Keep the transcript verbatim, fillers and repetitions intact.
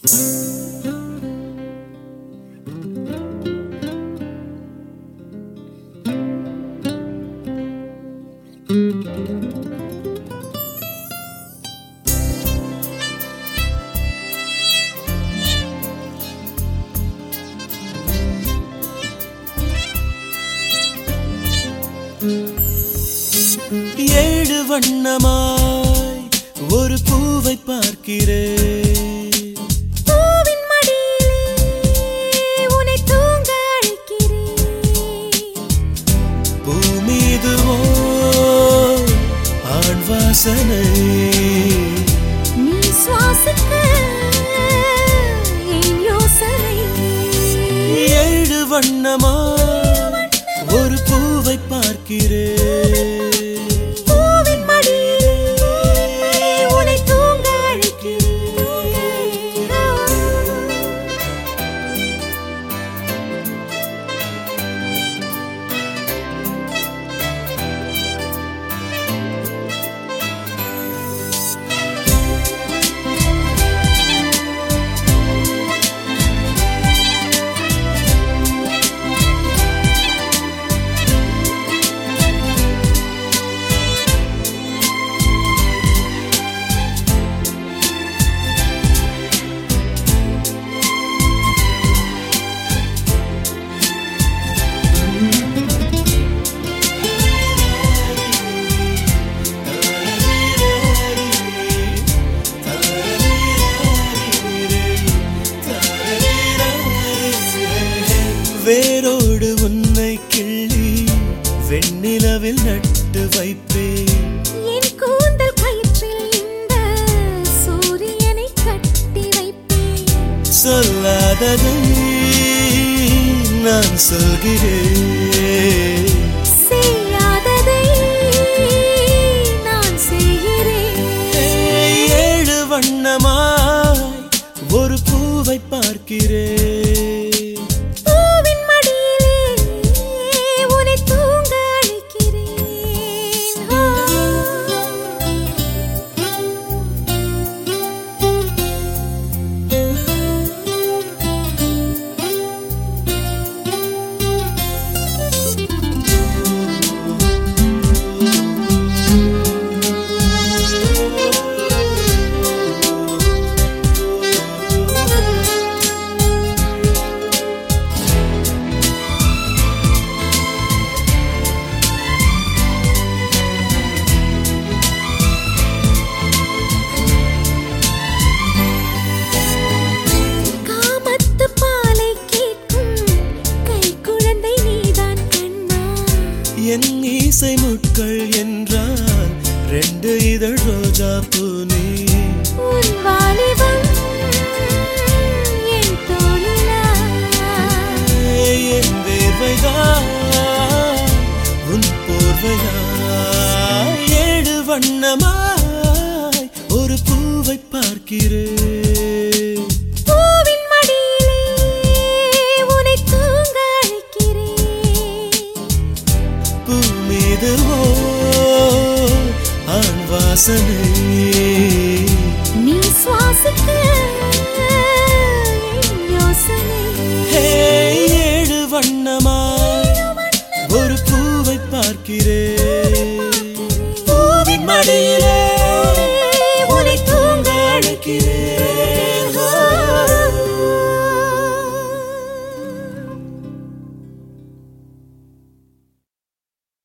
ஏழு வண்ணமாய் ஒரு பூவை பார்க்கிறேன். பூவின் மடியிலே உன்னை தூங்க அழைக்கிறேன். பூ மீதுவோ ஆண் வாசனை, நீ சுவாசிக்க என் யோசனை. ஏழு வண்ணமாய் ஒரு பூவை பார்க்கிறேன். வேரோடு உன்னை கிள்ளி வெண்ணிலவில் நட்டு வைப்பேன். என் கூந்தல் கயிற்றில் இந்த சூரியனை கட்டி வைப்பேன். சொல்லாததை நான் சொல்கிறேன், செய்யாததை நான் செய்கிறேன். ஏழு வண்ணமாய் ஒரு பூவை பார்க்கிறேன். என் இசை முட்கள் என்றால் ரெண்டு இதழ் ரோஜா பூனே. உன் வாலிபம் என் தோளிலா, என் வேர்வைதான் உன் போர்வையா. ஏழு வண்ணமா